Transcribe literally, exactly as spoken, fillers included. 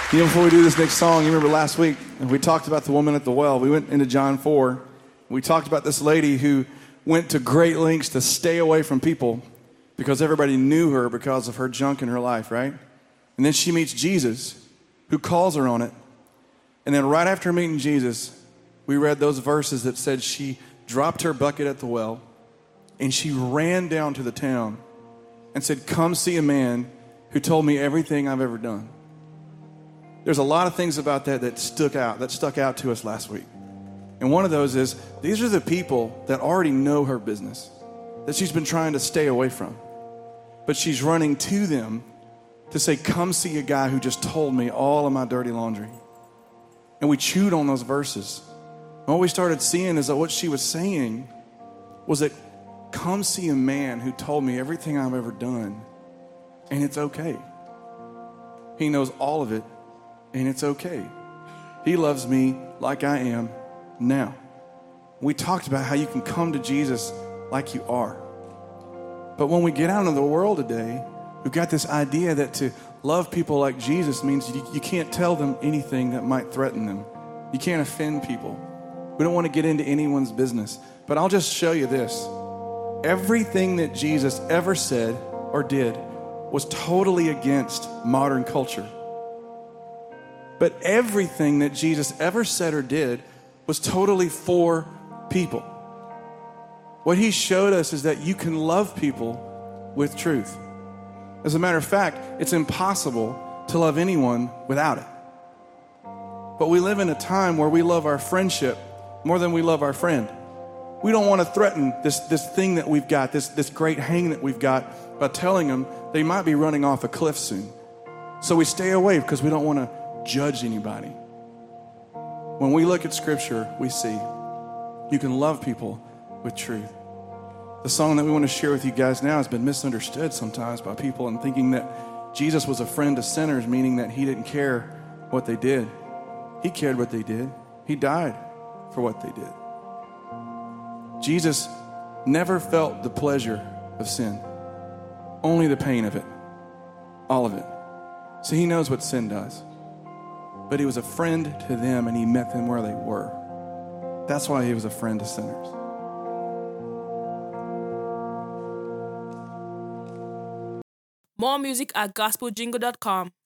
You know, before we do this next song, you remember last week, we talked about the woman at the well. We went into John four. We talked about this lady who went to great lengths to stay away from people because everybody knew her because of her junk in her life, right? And then she meets Jesus, who calls her on it. And then right after meeting Jesus, we read those verses that said she dropped her bucket at the well and she ran down to the town and said, "Come see a man who told me everything I've ever done." There's a lot of things about that that stuck out, that stuck out to us last week. And one of those is, these are the people that already know her business, that she's been trying to stay away from. But she's running to them to say, "Come see a guy who just told me all of my dirty laundry." And we chewed on those verses. And what we started seeing is that what she was saying was that, come see a man who told me everything I've ever done, and it's okay. He knows all of it, and it's okay. He loves me like I am now. We talked about how you can come to Jesus like you are. But when we get out into the world today, we've got this idea that to love people like Jesus means you, you can't tell them anything that might threaten them. You can't offend people. We don't want to get into anyone's business. But I'll just show you this. Everything that Jesus ever said or did was totally against modern culture. But everything that Jesus ever said or did was totally for people. What he showed us is that you can love people with truth. As a matter of fact, it's impossible to love anyone without it. But we live in a time where we love our friendship more than we love our friend. We don't want to threaten this, this thing that we've got, this, this great hang that we've got, by telling them they might be running off a cliff soon. So we stay away because we don't want to judge anybody. When we look at Scripture, we see you can love people with truth. The song that we want to share with you guys now has been misunderstood sometimes by people and thinking that Jesus was a friend to sinners, meaning that he didn't care what they did. He cared what they did. He died for what they did. Jesus never felt the pleasure of sin, only the pain of it, all of it. So he knows what sin does. But he was a friend to them and he met them where they were. That's why he was a friend to sinners. More music at gospel jingle dot com.